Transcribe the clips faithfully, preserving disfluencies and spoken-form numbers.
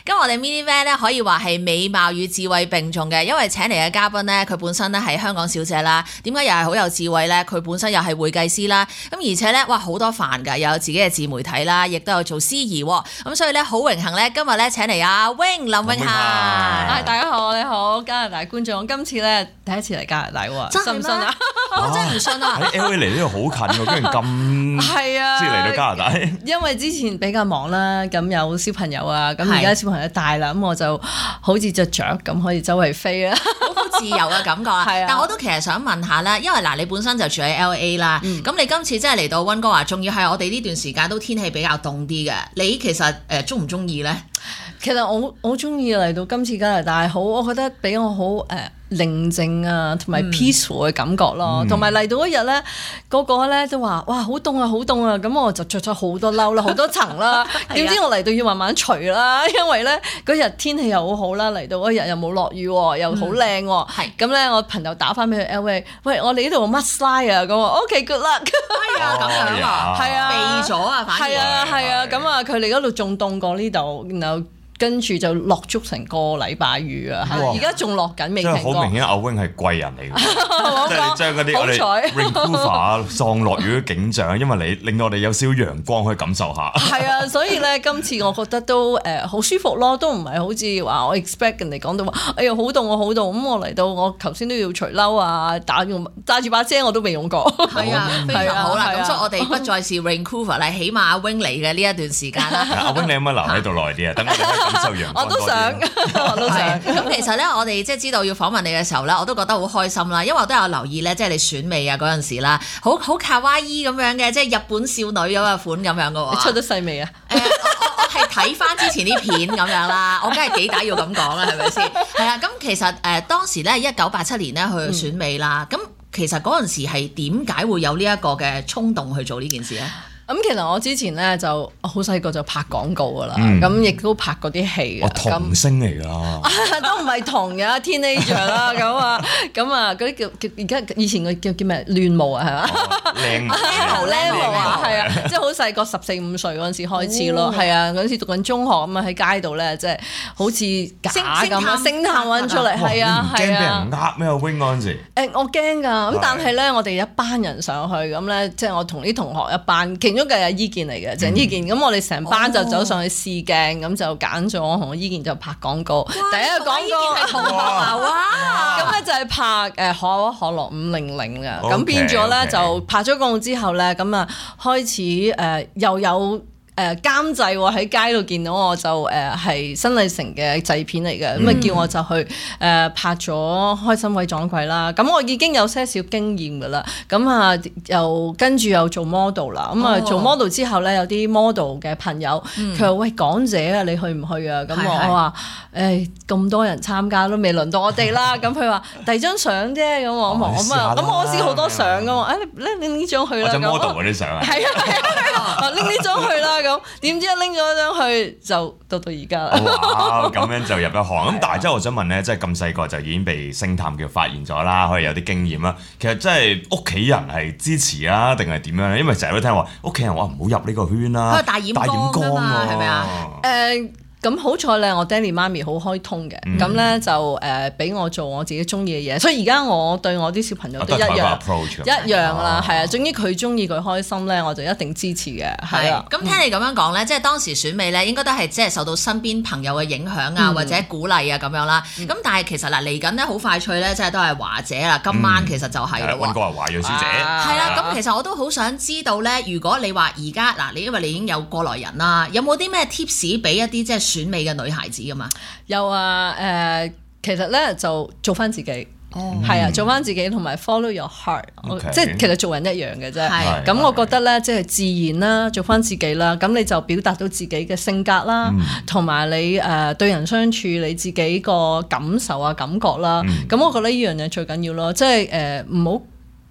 咁我哋 Mini Van 咧可以話係美貌與智慧並重嘅，因為請嚟嘅嘉賓咧，佢本身咧係香港小姐啦，點解又係好有智慧咧？佢本身又係會計師啦，咁而且咧哇好多飯㗎，又有自己嘅自媒體啦，亦都有做司儀喎，咁所以咧好榮幸咧，今日咧請嚟阿 Wing 林詠嫻。 係大家好，你好加拿大觀眾，今次咧第一次嚟加拿大喎，信唔信啊？ 我真係唔信啊！ 喺 L A 嚟呢度好近喎，居然咁係啊， 先嚟到加拿大。 因為之前比較忙啦，咁有小朋友啊，咁而家小朋友大啦，咁我就好似隻雀咁可以周圍飛啦， 好自由嘅感覺啊！ 係啊， 但我都其實想問下啦，因為嗱你本身就住喺 L A 啦，咁、嗯、你今次真係嚟到溫哥華，仲要係我哋呢段時間都天氣比較凍啲嘅，你其實誒中唔中意咧？ 其實我我中意嚟到今次加拿大，好我覺得俾我好誒。呃寧靜啊，同埋 peaceful 嘅感覺咯，同埋嚟到嗰日咧，個個咧都話：哇，好凍啊，好凍啊！咁我就着咗好多褸啦，好多層啦。點知我嚟到要慢慢除啦，因為咧嗰日天氣又好好啦，嚟到嗰日又冇落雨，又好靚喎。係咁咧，我朋友打翻俾佢 L A， 喂，我哋呢度 must fly 啊，咁我 OK，good luck。 係啊，咁樣啊， 係啊， 避咗啊，反而係啊係啊，咁啊，佢哋嗰度仲凍過呢度，然後。跟住就落足成個禮拜雨啊！而家仲落緊，未停過。 真係好明顯，阿 Wing 係貴人嚟嘅，即係你將嗰啲我哋 Vancouver 喪落雨嘅景象，因為你令到我哋有少少陽光可以感受下。 係啊，所以咧今次我覺得都誒好、呃、舒服咯，都唔係好似話我 expect 人哋講到話，哎呀好凍我好凍，咁我嚟到我頭先都要除褸啊，打用揸住把遮我都未用過。 係啊，非常好啦。咁、啊、所以我哋不再是 Vancouver 啦，起碼阿 Wing 嚟嘅呢一段時間啦。 阿 Wing 你有冇留喺度耐啲啊？等我哋感受陽光多啲。我都想， 我都想。 咁其實咧，我哋即係知道要訪問你嘅時候咧，我都覺得好開心啦，因為我都有留意咧，即係你選美啊嗰陣時啦，好好卡哇伊咁樣嘅，即係日本少女咁嘅款咁樣嘅喎。 你出咗世未啊？ 誒，我我係睇翻之前啲片咁樣啦，我梗係幾大要咁講啦，係咪先？係啊，咁其實誒當時咧一九八七年咧去選美啦，咁、嗯、其實嗰陣時係點解會有呢一個嘅衝動去做呢件事咧？ 咁其實我之前咧就好細個就拍廣告噶啦，咁亦都拍過啲戲嘅。 我童星嚟㗎， 都唔係童嘅 teenager 啦，咁啊，咁啊嗰啲叫叫而家以前嘅叫叫咩亂模啊，係嘛？ 靚模， 靚模啊，係啊，即係好細個十四五歲嗰陣時開始咯，係啊，嗰陣時讀緊中學咁啊喺街度咧，即係好似假咁啊，星探揾出嚟，係啊，係啊。驚俾人呃咩 Wing 嗰陣時？ 誒，我驚㗎，咁但係咧，我哋一班人上去咁咧，即係我同啲同學一班，其中嘅係伊健嚟嘅，鄭伊健，咁我哋成班就走上去試鏡，咁就揀咗我同伊健就拍廣告，第一個廣告係同學啊，咁咧就係拍誒可口可樂五零零嘅，咁變咗咧就拍咗廣告之後咧，咁啊開始誒又有。誒監製喎喺街度見到我就誒係新藝城嘅製片嚟嘅，咁啊、嗯、叫我就去誒、呃、拍咗《開心鬼撞鬼》啦。咁我已經有些少經驗㗎啦。咁啊又跟住又做 model 啦。咁啊、哦、做 model 之後咧，有啲 model 嘅朋友佢話、嗯：喂，港姐啊，你去唔去啊？咁我我話誒咁多人參加都未輪到我哋啦。咁佢話遞張相啫。咁我咁啊咁我試好多相㗎嘛。誒拎拎呢張去啦。 我 model 嗰啲相啊。係啊係啊，拎呢張去啦。咁點知一拎咗張去就到到而家啦。 哇！咁樣就入咗行。咁但係真係我想問咧，即係咁細個就已經被星探叫發現咗啦，可以有啲經驗啦。其實真係屋企人係支持啊，定係點樣咧？因為成日都聽話屋企人話唔好入呢個圈啦， 大染缸啊嘛，係咪啊？ 誒。咁好彩咧，我爹哋媽咪好開通嘅，咁咧、嗯、就誒俾、呃、我做我自己中意嘅嘢，所以而家我對我啲小朋友都一樣，一樣啦，係啊，總之佢中意佢開心咧，我就一定支持嘅，係啊。 咁聽你咁樣講咧，嗯、即係當時選美咧，應該都係即係受到身邊朋友嘅影響啊，嗯、或者鼓勵啊咁樣啦。咁、嗯、但係其實嗱嚟緊咧好快脆咧，即係都係華姐啦。今晚其實就係啦喎。 溫哥華華裔小姐。 係啦，咁其實我都好想知道咧，如果你話而家嗱，你因為你已經有過來人啦，有冇啲咩 tips 俾一啲即係選美嘅女孩子㗎嘛？ 有啊，誒、呃，其實咧就做翻自己，係、哦、啊，做翻自己同埋 follow your heart，Okay. 即係其實做人一樣嘅啫。咁是我覺得咧，即係自然啦，做翻自己啦，咁你就表達到自己嘅性格啦，同埋、嗯、你誒、呃、對人相處你自己個感受啊感覺啦。咁、嗯、我覺得呢樣嘢最緊要咯，即係誒唔好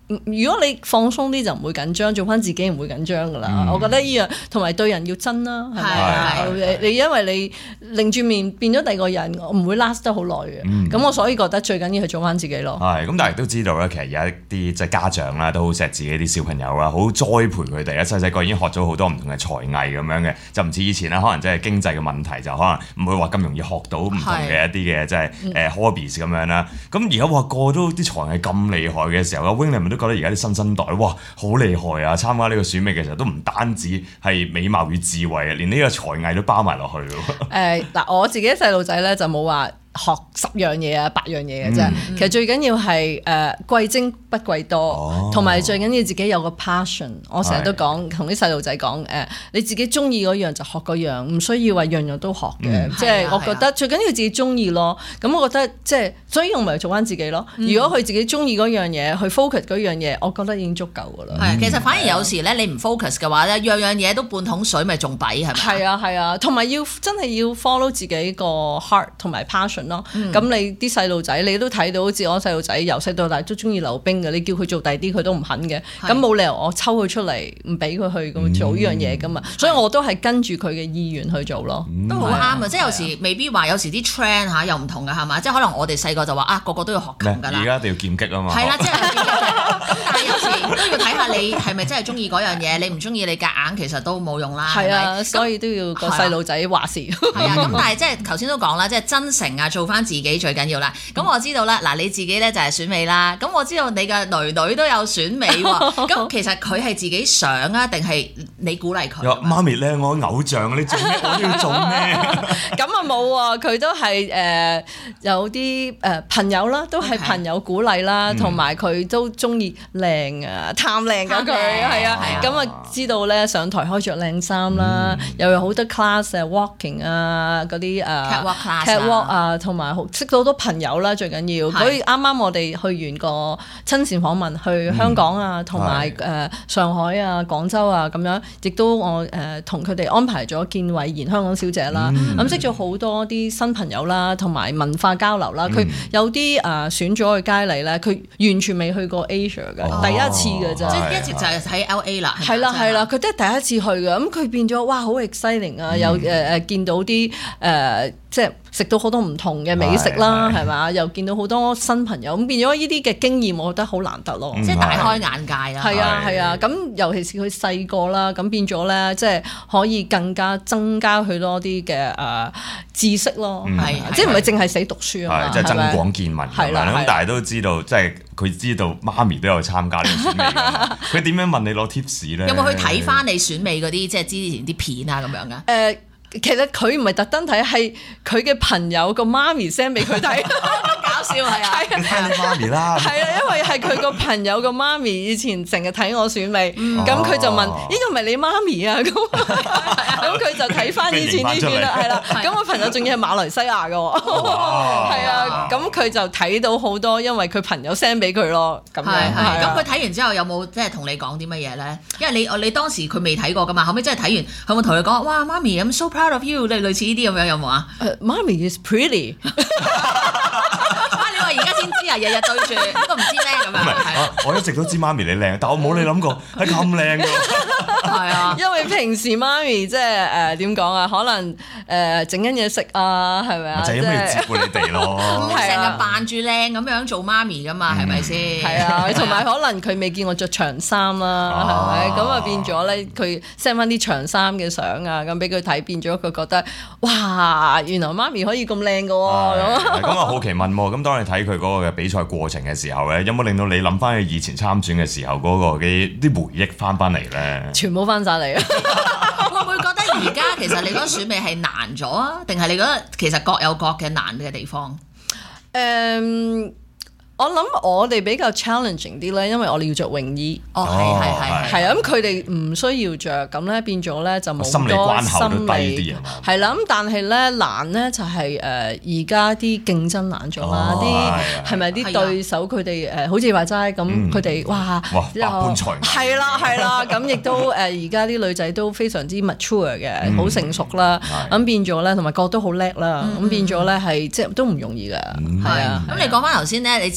如果你放鬆啲就唔會緊張，做翻自己唔會緊張噶啦。嗯、我覺得呢樣同埋對人要真啦，係咪啊？你因為你擰住面變咗第二個人，唔會 last 得好耐嘅。咁、嗯、我所以覺得最緊要係做翻自己咯。係咁，但係都知道咧，其實有一啲即係家長啦，都好錫自己啲小朋友啦，好栽培佢哋啊。細細個已經學咗好多唔同嘅才藝咁樣嘅，就唔似以前啦，可能即係經濟嘅問題，就可能唔會話咁容易學到唔同嘅一啲嘅即係誒 hobbies 咁樣啦。咁而家話個都啲才藝咁厲害嘅時候，阿 Wing 你咪都覺得而家啲新生代哇好厲害啊！參加呢個選美嘅時候都唔單止係美貌與智慧啊，連呢個才藝都包埋落去咯。 誒嗱，我自己細路仔咧就冇話學十樣嘢啊，八樣嘢嘅啫。嗯、其實最緊要係誒貴精不貴多，同埋、哦、最緊要自己有個 passion。我成日都講同啲細路仔講誒，你自己中意嗰樣就學嗰樣，唔需要話樣樣都學嘅。即係、嗯、我覺得最緊要自己中意咯。咁我覺得即係，所以我咪做翻自己咯。嗯、如果佢自己中意嗰樣嘢，去 focus 嗰樣嘢，我覺得已經足夠噶啦。 係、嗯，其實反而有時咧，你唔 focus 嘅話咧，樣樣嘢都半桶水，咪仲弊係咪？ 係啊係啊，同埋要真係要 follow 自己個 heart 同埋 passion 咯。咁、嗯、你啲細路仔，你都睇到，好似我細路仔由細到大都中意溜冰嘅，你叫佢做第啲佢都唔肯嘅。咁冇理由我抽佢出嚟唔俾佢去咁做呢樣嘢噶嘛。嗯、所以我都係跟住佢嘅意願去做咯。 嗯、都好啱啊！即係有時未必話，有時啲 trend 嚇又唔同嘅係嘛？即係可能我哋細個就話啊，個個都要學琴㗎啦。而家一定要劍擊啊嘛。 係啦，即係咁，但係有時都要睇下你係咪真係中意嗰樣嘢。你唔中意你夾硬，其實都冇用啦。 係啊，所以都要個細路仔話事。 係啊，咁但係即係頭先都講啦，即係真誠啊，做翻自己最緊要啦。咁我知道啦，嗱你自己咧就係選美啦。咁我知道你嘅女女都有選美喎。咁其實佢係自己想啊，定係你鼓勵佢？ 媽咪咧，我偶像，你做咩我都要做咩？ 咁啊冇喎，佢都係誒有啲誒朋友啦，都係朋友鼓勵啦，同埋佢都中意靚啊，貪靚㗎佢係啊。咁啊知道咧上台開着靚衫啦，又有好多 class 啊 walking 啊嗰啲誒 catwalk class catwalk 啊，同埋識到好多朋友啦，最緊要。所以啱啱我哋去完個親善訪問，去香港啊，同埋誒上海啊、廣州啊咁樣，亦都我誒同佢哋安排咗見偉賢香港小姐啦，咁識咗好多啲新朋友啦，同埋文化交流啦。佢有啲誒選咗去佳麗咧，佢完全未去過 Asia 嘅，第一次嘅咋， 即係一直就係喺 L A 啦。 係啦係啦，佢都係第一次去嘅，咁佢變咗哇好 exciting 啊！有誒誒見到啲誒即係食到好多唔同嘅美食啦，係嘛？又見到好多新朋友，咁變咗呢啲嘅經驗，我覺得好難得咯， 即係大開眼界啦。 係啊係啊，咁尤其是佢細個啦，咁變咗咧，即係可以更加增加佢多啲嘅誒知識咯，係即係唔係淨係死讀書啊嘛， 即係增廣見聞咁樣。咁但係都知道，即係佢知道媽咪都有參加呢個選美㗎。佢點樣問你攞 tips 咧？ 有冇去睇翻你選美嗰啲即係之前啲片啊咁樣㗎？ 誒。其實佢唔係特登睇，係佢嘅朋友個媽咪 send 俾佢睇， 搞笑係啊！ 你睇你媽咪啦， 係啊，因為係佢個朋友個媽咪以前成日睇我選美，咁佢就問：呢個唔係你媽咪啊？咁咁佢就睇翻以前啲片啦，係啦。咁我朋友仲要係馬來西亞嘅喎，係啊。咁佢就睇到好多，因為佢朋友 send 俾佢咯。咁樣係。 咁佢睇完之後有冇即係同你講啲乜嘢咧？因為你你當時佢未睇過噶嘛，後尾真係睇完，佢有冇同你講：哇，媽咪咁 so proud of you，類類似呢啲咁樣有冇啊？ 媽咪 is pretty。 你話而家先知啊，日日對住都唔知咧咁樣。 係，我一直都知媽咪你靚，但我冇你諗過係咁靚㗎。 係啊，因為平時媽咪即係誒點講啊？可能誒整緊嘢食啊，係咪啊？ 就係因為要照顧你哋咯。 唔會成日扮住靚咁樣做媽咪㗎嘛？係咪先？ 係啊，同埋可能佢未見我着長衫啦，係咪？咁啊變咗咧，佢 send 翻啲長衫嘅相啊，咁俾佢睇，變咗佢覺得哇，原來媽咪可以咁靚㗎喎。 咁啊好奇問喎，咁當你睇佢嗰個嘅比賽過程嘅時候咧，有冇令到你諗翻起以前參選嘅時候嗰個嘅啲回憶翻翻嚟咧？ 全部翻晒嚟啊！ 會唔會覺得而家其實你覺得選美係難咗啊？定係你覺得其實各有各嘅難嘅地方？誒。 Um, 我諗我哋比較 challenging 啲咧，因為我哋要着泳衣。 哦，係係係。 係啊，咁佢哋唔需要着，咁咧變咗咧就冇咁多心理關口都低啲啊嘛。 係啦，咁但係咧難咧就係誒而家啲競爭難咗啦，啲係咪啲對手佢哋誒好似話齋咁，佢哋哇百般才藝。係啦係啦，咁亦都誒而家啲女仔都非常之 mature 嘅，好成熟啦。咁變咗咧，同埋個都好叻啦。咁變咗咧係即係都唔容易㗎。係啊。 咁你講翻頭先咧，你自己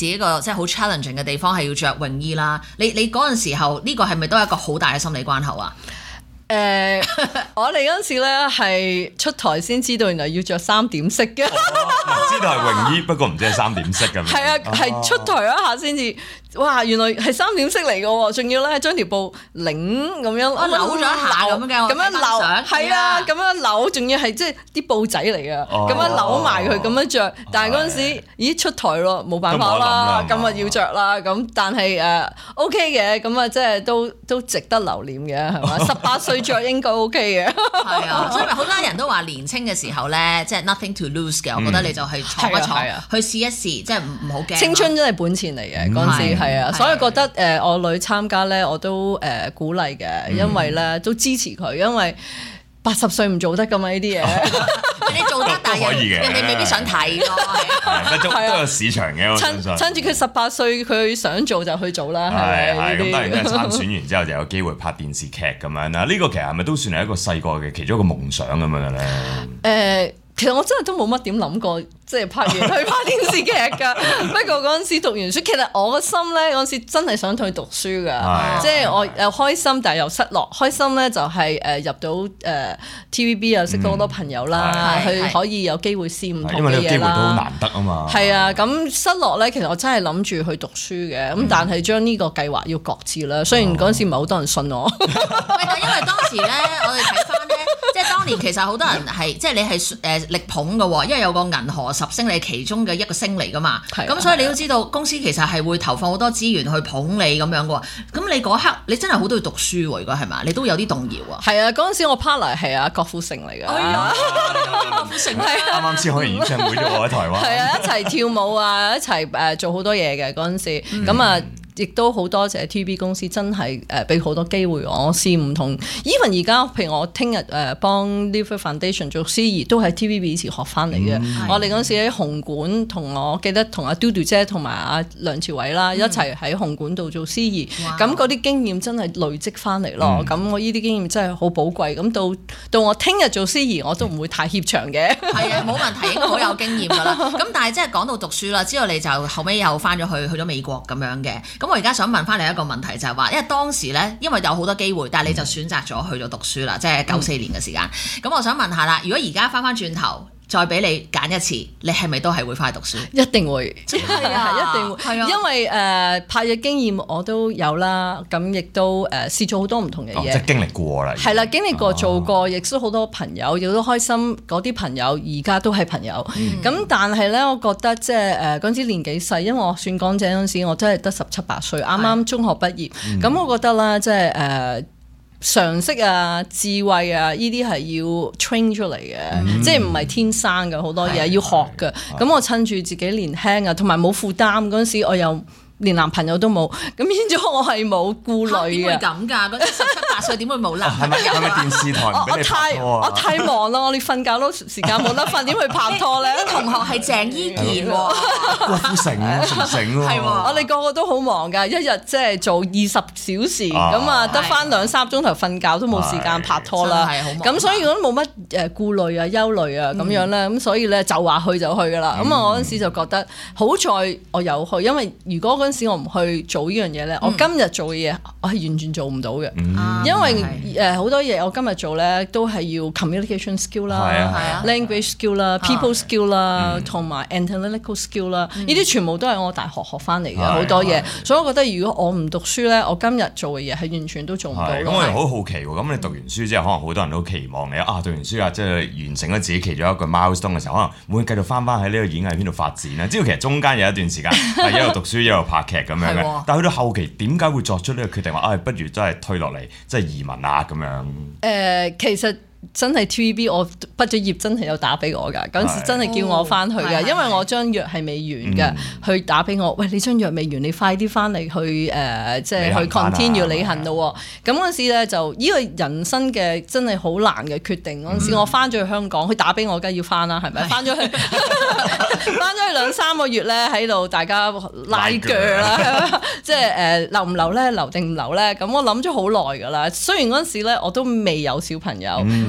己個即係好 challenging 嘅地方係要着泳衣啦。你你嗰陣時候呢個係咪都係一個好大嘅心理關口啊？ 誒、呃，我哋嗰陣時咧係出台先知道，原來要着三點式嘅。 知道係泳衣，不過唔知係三點式咁樣。 係啊，係、哦、出台一下先至，哇！原來係三點式嚟嘅喎，仲要咧將條布擰咁樣， 我扭咗一下咁嘅， 咁樣扭，係啊，咁樣扭，仲要係即係啲布仔嚟嘅，咁、哦、樣扭埋佢咁樣着。但係嗰陣時，咦出台咯，冇辦法啦，今日要着啦。咁但係誒 OK 嘅，咁啊即係都都值得留念嘅，係嘛？十八歲着應該 OK 嘅。係啊，所以好多人都話年青嘅時候咧，即係 nothing to lose 嘅，我覺得你就去闖一闖，去試一試，即係唔唔好驚。青春真係本錢嚟嘅嗰陣時，係啊，所以覺得誒我女參加咧，我都誒鼓勵嘅，因為咧都支持佢，因為八十歲唔做得噶嘛呢啲嘢。 你做得，但係人哋未必想睇咯。 都都有市場嘅，我相信。 趁住佢十八歲，佢想做就去做啦。係係咁，當然咧參選完之後就有機會拍電視劇咁樣啦。呢個其實係咪都算係一個細個嘅其中一個夢想咁樣嘅咧？誒。其實我真係都冇乜點諗過，即係拍完去拍電視劇㗎。不過嗰陣時讀完書，其實我個心咧嗰陣時真係想去讀書㗎，即係我又開心，但係又失落。開心咧就係誒入到誒 T V B 又識到好多朋友啦，去可以有機會試唔同嘅嘢啦。 因為呢個機會都好難得啊嘛。 係啊，咁失落咧，其實我真係諗住去讀書嘅，咁但係將呢個計劃要擱置啦。雖然嗰陣時唔係好多人信我。 喂，但因為當時咧，我哋睇翻咧，即係當年其實好多人係即係你係誒。力捧嘅喎，因為有個銀河十星，你係其中嘅一個星嚟噶嘛，咁的所以你都知道公司其實係會投放好多資源去捧你咁樣嘅喎。咁你嗰刻你真係好多要讀書喎，如果係嘛，你都有啲動搖啊。係啊， 嗰陣時我 partner 係阿郭富城嚟㗎。 哎呀，郭富城係啱啱先開完演唱會啫喎，喺台灣。係啊，一齊跳舞啊，一齊誒做好多嘢嘅嗰陣時，咁啊、嗯。亦都好多謝 T V B 公司，真係誒俾好多機會我試唔同。even 而家譬如我聽日誒幫 Live Foundation 做司儀，都係 T V B 以前學翻嚟嘅。嗯、我哋嗰陣時喺紅館，同我記得同阿嘟嘟姐同埋阿梁朝偉啦，一齊喺紅館度做司儀。咁嗰啲經驗真係累積翻嚟咯。咁、嗯、我呢啲經驗真係好寶貴。咁到到我聽日做司儀，我都唔會太怯場嘅。係啊，冇問題，應該好有經驗㗎啦。咁但係即係講到讀書啦，之後你就後尾又翻咗去去咗美國咁樣嘅。咁我而家想問翻你一個問題，就係話，因為當時咧，因為有好多機會，但係你就選擇咗去咗讀書啦，即係九四年嘅時間。咁、嗯、我想問下啦，如果而家翻翻轉頭，再俾你揀一次，你係咪都係會翻去讀書？ 一定會， 係啊， 一定會，係啊，因為誒、呃、拍嘅經驗我都有啦，咁亦都誒試咗好多唔同嘅嘢、哦， 即係經歷過啦。 係啦，經歷過做過，亦都好多朋友，亦都開心。嗰啲朋友而家都係朋友。咁、嗯、但係咧，我覺得即係誒嗰陣時年紀細，因為我算港姐嗰陣時，我真係得十七八歲，啱啱中學畢業。咁、嗯、我覺得啦，即係誒。呃常識啊、智慧啊，呢啲係要 train 出嚟嘅，嗯、即係唔係天生嘅，好多嘢要學嘅。咁我趁住自己年輕啊，同埋冇負擔嗰陣時，我又連男朋友都冇，咁變咗我係冇顧慮嘅。點會咁㗎？嗰啲十七八歲點會冇男朋友？ 係咪電視台唔俾你拍拖啊？ 我太忙啦，我連瞓覺都時間冇得瞓，點去拍拖咧？ 啲同學係鄭伊健喎， 郭富城、成成喎。 係喎，我哋個個都好忙㗎，一日即係做二十小時，咁啊得翻兩三鐘頭瞓覺，都冇時間拍拖啦。係好忙。咁所以我都冇乜誒顧慮啊、憂慮啊咁樣咧，咁所以咧就話去就去㗎啦。咁啊，我嗰陣時就覺得好在我有去，因為如果嗰陣時我唔去做呢樣嘢咧，我今日做嘅嘢我係完全做唔到嘅，因為誒好多嘢我今日做咧都係要 communication skill 啦、language skill 啦、people skill 啦，同埋 analytical skill 啦，呢啲全部都係我大學學翻嚟嘅好多嘢，所以我覺得如果我唔讀書咧，我今日做嘅嘢係完全都做唔到。 咁我又好好奇喎，咁你讀完書之後，可能好多人都期望你啊，讀完書啊，即係完成咗自己其中一個 milestone 嘅時候，可能會唔會繼續翻翻喺呢個演藝圈度發展咧？知道其實中間有一段時間係一路讀書一路拍劇咁樣嘅，但係去到後期點解會作出呢個決定話啊、哎，不如真係推落嚟，即係移民啊咁樣？誒、 呃，其實。真係 T V B， 我畢咗業真係有打俾我㗎，嗰陣時真係叫我翻去㗎，因為我張約係未完嘅，去打俾我，喂，你張約未完，你快啲翻嚟去誒，即係去 continue 履行咯。咁嗰陣時咧就呢個人生嘅真係好難嘅決定。嗰陣時我翻咗去香港，佢打俾我，梗係要翻啦，係咪？翻咗去翻咗去兩三個月咧，喺度大家拉鋸啦，即係誒留唔留咧，留定唔留咧？咁我諗咗好耐㗎啦。雖然嗰陣時咧我都未有小朋友。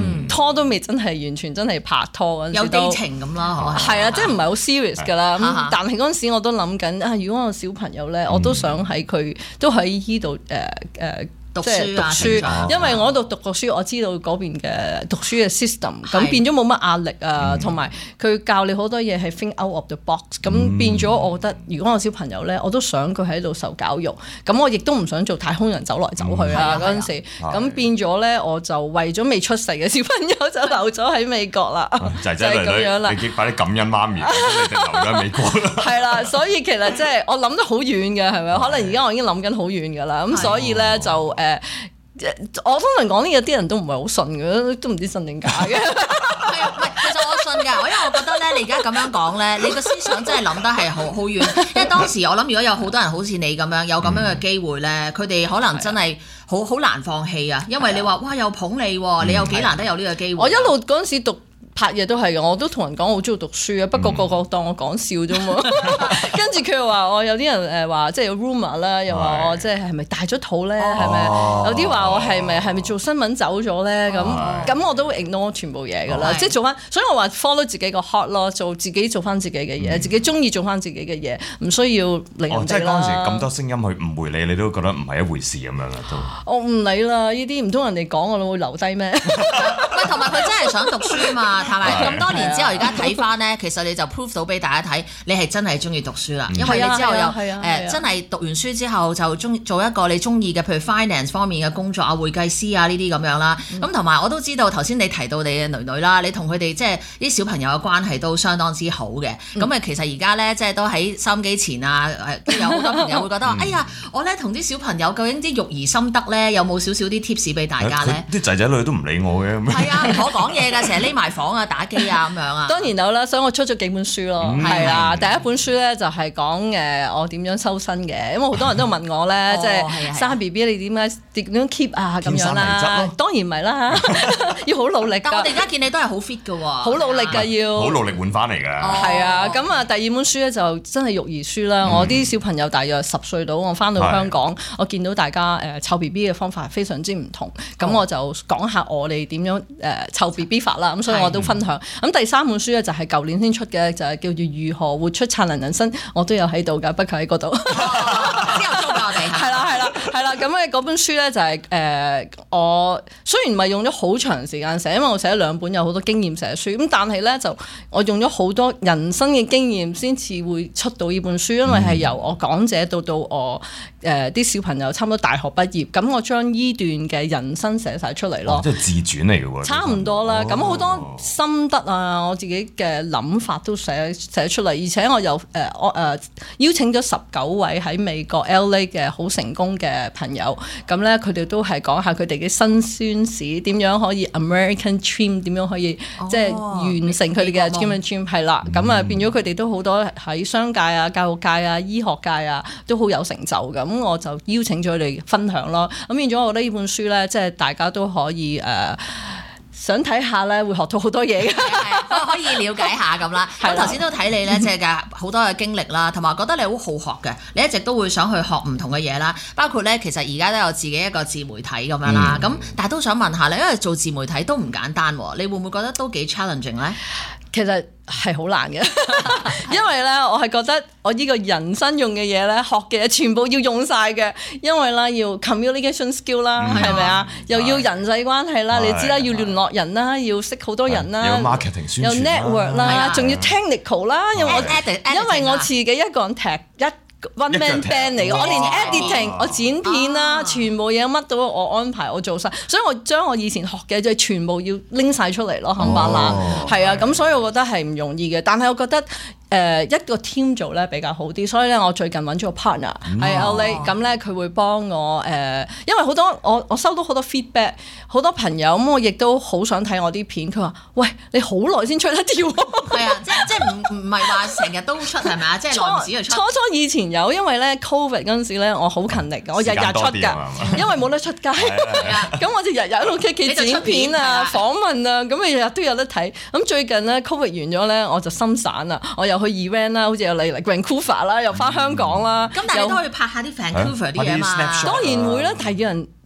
拖都未真係完全真係拍拖嗰陣時有都啲情咁啦， 係啊，即係唔係好 serious 㗎啦。 係咁但係嗰陣時我都諗緊啊，如果我小朋友咧，我都想喺佢都喺依度誒誒。 讀即係讀書啊書，因為我喺度讀過書，我知道嗰邊嘅讀書嘅 system，咁變咗冇乜壓力啊，同埋佢教你好多嘢係 think out of the box，咁變咗我覺得，如果我小朋友咧，我都想佢喺度受教育，咁我亦都唔想做太空人走來走去啊嗰陣時，咁變咗咧我就為咗未出世嘅小朋友就留咗喺美國啦， 仔仔女女，你快啲感恩媽咪，你哋留咗喺美國啦。 係啦，所以其實即係我諗得好遠嘅，係咪？可能而家我已經諗緊好遠㗎啦，咁所以咧就。誒，我通常講呢嘢啲人都唔係好信嘅，都唔知真定假嘅。 係啊，唔係，其實我信㗎，因為我覺得咧，你而家咁樣講咧，你個思想真係諗得係好好遠。因為當時我諗，如果有好多人好似你咁樣有咁樣嘅機會咧，佢哋可能真係好好難放棄啊。因為你話哇，又捧你喎，你有幾難得有呢個機會。 我一路嗰陣時讀拍嘢都係嘅，我都同人講我好中意讀書啊，不過個個當我講笑啫嘛。跟住佢又話我有啲人誒話即係有 rumor 啦，又話我即係係咪大咗肚咧？係咪有啲話我係咪係咪做新聞走咗咧？咁咁我都 ignore 全部嘢㗎啦，即係做翻。所以我話 follow 自己個 heart 咯，做自己做翻自己嘅嘢，自己中意做翻自己嘅嘢，唔需要令人哋啦。 即係嗰陣時咁多聲音去誤會你，你都覺得唔係一回事咁樣啦都。 我唔理啦，呢啲唔通人哋講我會留低咩？ 喂，同埋佢真係想讀書嘛，係咪？咁多年之後，而家睇翻咧，其實你就 prove 到俾大家睇，你係真係中意讀書啦。因為你之後又誒真係讀完書之後就中做一個你中意嘅，譬如 finance 方面嘅工作啊、會計師啊呢啲咁樣啦。咁同埋我都知道頭先你提到你嘅女女啦，你同佢哋即係啲小朋友嘅關係都相當之好嘅。咁啊、嗯，其實而家咧即係都喺收音機前啊，都有好多朋友會覺得，哎呀，我咧同啲小朋友究竟啲育兒心得咧，有冇少少啲 tips 俾大家咧？ 啲仔仔女都唔理我嘅。 係啊，唔可講嘢㗎，成日匿埋房啊、打機啊咁樣啊。 當然有啦，所以我出咗幾本書咯，係啦。第一本書咧就係講誒我點樣收身嘅，因為好多人都問我咧，即係生 B B 你點解點樣 keep 啊咁樣啦。當然唔係啦，要好努力。 但我哋而家見你都係好 fit 㗎喎， 好努力㗎要。 好努力換翻嚟㗎。 係啊，咁啊第二本書咧就真係育兒書啦。我啲小朋友大約十歲到，我翻到香港，我見到大家誒湊 B B 嘅方法非常之唔同，咁我就講下我哋點樣誒湊 B B 法啦。咁所以我都分享。咁第三本書咧就係舊年先出嘅，就係叫做如何活出燦爛人生，我都有喺度㗎，不過喺嗰度。之後租俾我哋。係啦係啦係啦，咁咧嗰本書咧就係、是、誒、呃、我雖然唔係用咗好長時間寫，因為我寫咗兩本有好多經驗寫書，咁但係咧就我用咗好多人生嘅經驗先至會出到呢本書，因為係由我講者到到我誒啲、呃、小朋友差唔多大學畢業，咁我將依段嘅人生寫晒出嚟咯。 哦、即係自傳嚟嘅喎。 差唔多啦，咁好、哦、多心得啊，我自己嘅諗法都寫寫出嚟，而且我又誒、呃、我誒、呃、邀請咗十九位喺美國 L A 嘅好成功嘅朋友，咁咧佢哋都係講下佢哋嘅辛酸史，點樣可以 American Dream， 點樣可以、哦、即係完成佢哋嘅 American Dream 係啦，咁啊、嗯、變咗佢哋都好多喺商界啊、教育界啊、醫學界啊都好有成就，咁我就邀請咗佢哋分享咯，咁變咗我覺得呢本書咧，即係大家都可以誒。呃想睇下咧，會學到好多嘢嘅， 可可以了解下咁啦。咁頭先都睇你咧，即係嘅好多嘅經歷啦，同埋覺得你好好學嘅，你一直都會想去學唔同嘅嘢啦。包括咧，其實而家都有自己一個自媒體咁樣啦。咁、嗯、但係都想問下咧，因為做自媒體都唔簡單喎，你會唔會覺得都幾 challenging 咧？ 其實係好難嘅，因為咧我係覺得我呢個人生用嘅嘢咧，學嘅嘢全部要用晒嘅，因為啦要 communication skill 啦，係咪啊？又要人際關係啦，你知啦，要聯絡人啦，要識好多人啦， 有 marketing 宣傳， 有 network 啦，仲要 technical 啦，因為我因為我自己一個人踢一。One man band 嚟嘅，我連 editing、我剪片啦，全部嘢乜都我安排，我做晒，所以我將我以前學嘅就全部要拎晒出嚟咯，冚唪唥，係啊，咁所以我覺得係唔容易嘅，但係我覺得。誒、呃、一個 team 做咧比較好啲，所以咧我最近揾咗個 partner 係 L A，咁咧佢會幫我誒、呃，因為好多我我收到好多 feedback，好多朋友咁我亦都好想睇我啲片，佢話：喂，你好耐先出一條， 係啊，即即唔唔係話成日都出係咪啊？即係耐唔止就出。初初以前有，因為咧 Covid 嗰陣時咧，我好勤力，我日日出㗎，因為冇得出街，咁我就日日喺屋企企剪片啊、訪問啊，咁日日都有得睇。咁最近咧 Covid 完咗咧，我就心散啦，我又去 event 啦，好似又嚟嚟 Vancouver 啦，又翻香港啦。 咁但係你都可以拍下啲 Vancouver 啲嘢嘛。當然會啦，但係有人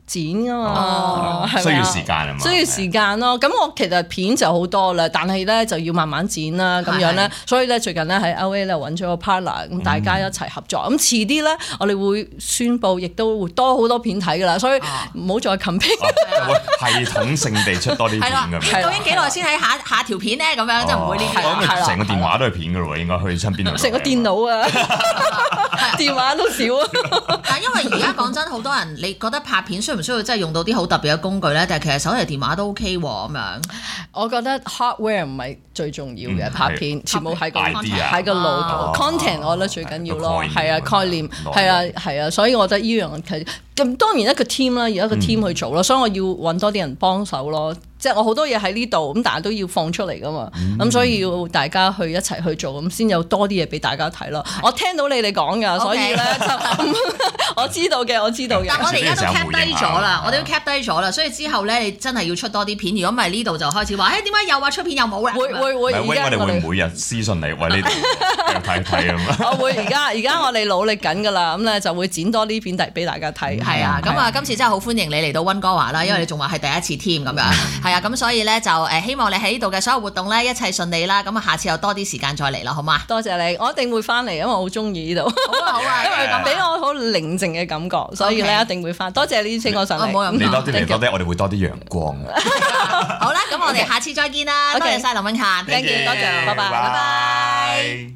剪啊嘛，係咪啊需要時間啊嘛， 需要時間咯。咁我其實片就好多啦，但係咧就要慢慢剪啦，咁樣咧。所以咧最近咧喺 L A 咧揾咗個 partner，咁大家一齊合作。咁遲啲咧，我哋會宣佈，亦都會多好多片睇噶啦。所以唔好再 compete。 會系統性地出多啲片咁樣。 究竟幾耐先喺下下條片咧？咁樣就唔會呢啲。 我諗成個電話都係片噶咯喎，應該去親邊度？ 成個電腦啊，電話都少啊。 但因為而家講真，好多人你覺得拍片需唔需要真係用到啲好特別嘅工具咧？但係其實手提電話都 OK 喎，咁樣。 我覺得 hardware 唔係最重要嘅，拍片全部喺個喺個腦度 content，我覺得最緊要咯。係啊，概念係啊係啊，所以我覺得呢樣係咁當然一個 team 啦，要一個 team 去做咯，所以我要揾多啲人幫手咯。即係我好多嘢喺呢度，咁但係都要放出嚟噶嘛，咁、嗯、所以要大家去一齊去做，咁先有多啲嘢俾大家睇咯。我聽到你哋講噶，所以咧就我知道嘅，我知道嘅。 但我哋而家都 cap 低咗啦，我哋都 cap 低咗啦，所以之後咧你真係要出多啲片。如果唔係呢度就開始話，誒點解又話出片又冇啦？ 會會會， 而家我哋會每日私信你，喂呢度睇睇咁啊。 我會而家而家我哋努力緊噶啦，咁咧就會剪多啲片俾大家睇。 係啊，咁啊今次真係好歡迎你嚟到溫哥華啦，因為你仲話係第一次添咁樣。係啊，咁所以咧就誒希望你喺呢度嘅所有活動咧一切順利啦。咁啊下次有多啲時間再嚟啦，好嘛？ 多謝你，我一定會翻嚟，因為我好中意呢度。 好啊好啊， 因為咁俾我好寧靜嘅感覺，所以咧一定會翻。多謝你請我上嚟。 你多啲嚟多啲，我哋會多啲陽光。 好啦，咁我哋下次再見啦。多謝晒林永嫻， thank you，多謝，拜拜， 拜拜。